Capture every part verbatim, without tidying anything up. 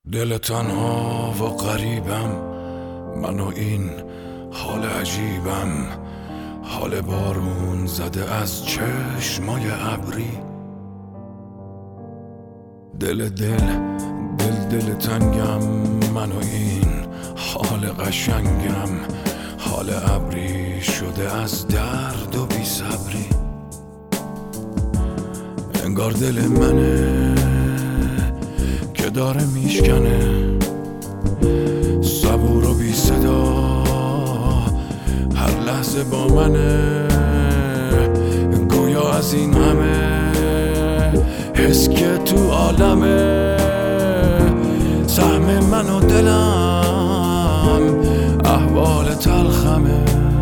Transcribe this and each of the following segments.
دل تنها و غریبم، من و این حال عجیبم، حال بارون زده از چشمای ابری. دل دل دل دل تنگم، من و این حال قشنگم، حال ابری شده از درد و بی صبری. انگار دل منه که داره میشکنه، صبور و بی صدا هر لحظه با منه، گویا از این همه حس که تو عالمه، سهم من و دلم احوال تلخمه.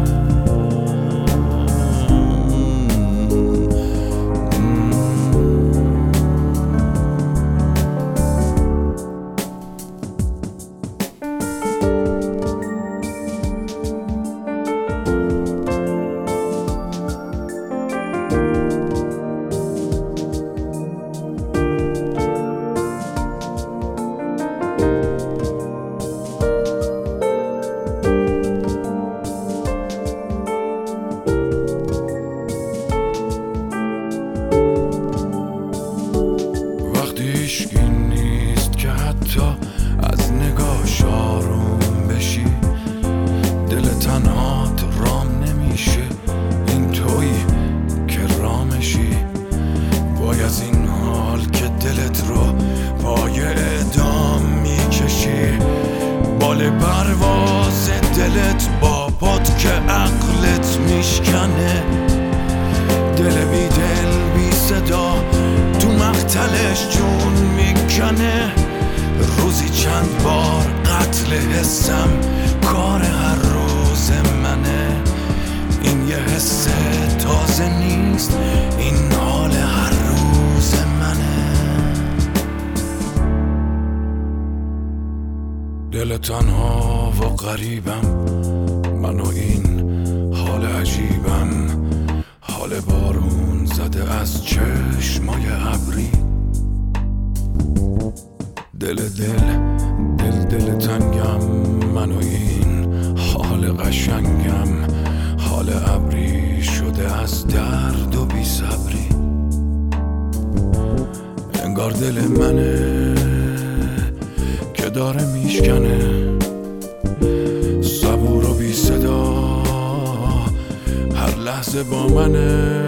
هیچکی نیست که حتی از نگاهش آروم بشی، دل تنهات رام نمیشه، این تویی که رامشی. وای از این حال که دلت رو پای اعدام میکشی، بال پرواز دلت با پات که عقلت میشکنه، دل بی دل بی صدا تو مقتلش جون میکنه. روزی چند بار قتل حسم کار هر روز منه، این یه حس تازه نیست، این حال هر روز منه. دل تنها و غریبم، من و این حال عجیبم، حال بارون زده از چشمای ابری. دل دل دل دل تنگم، من و این حال قشنگم، حال ابری شده از درد و بی صبری. انگار دل منه که داره میشکنه، صبور و بی صدا هر لحظه با منه،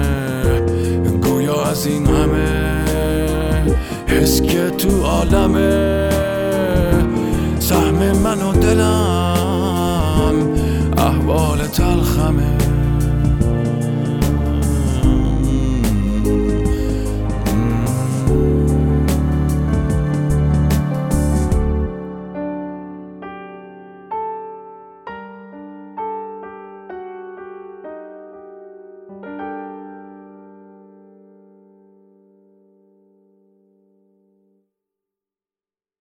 گویا از این همه حس که تو عالمه، سهم من و دلم احوال تلخمه.